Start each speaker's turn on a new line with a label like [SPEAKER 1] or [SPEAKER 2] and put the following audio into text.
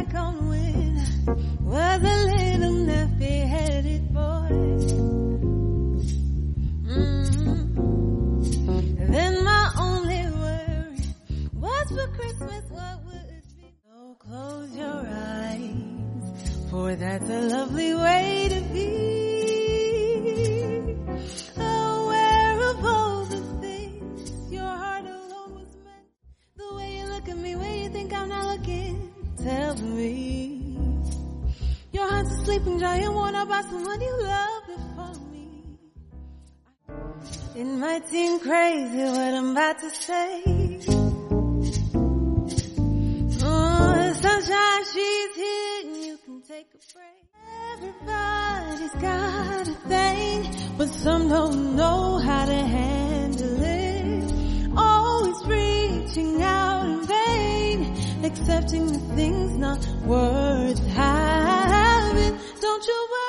[SPEAKER 1] back on when I was a little nappy-headed boy. Then my only worry was for Christmas, what would it be? So close your eyes, for that's a lovely way to be. Aware of all the things your heart alone was meant. The way you look at me, where you think I'm not looking, tell me. Your heart's a sleeping giant, worn out by someone you loved before me. It might seem crazy what I'm about to say. Oh, the sunshine, she's here and you can take a break. Everybody's got a thing, but some don't know how to handle it. Always reaching out in vain, accepting the things not worth having. Don't you worry.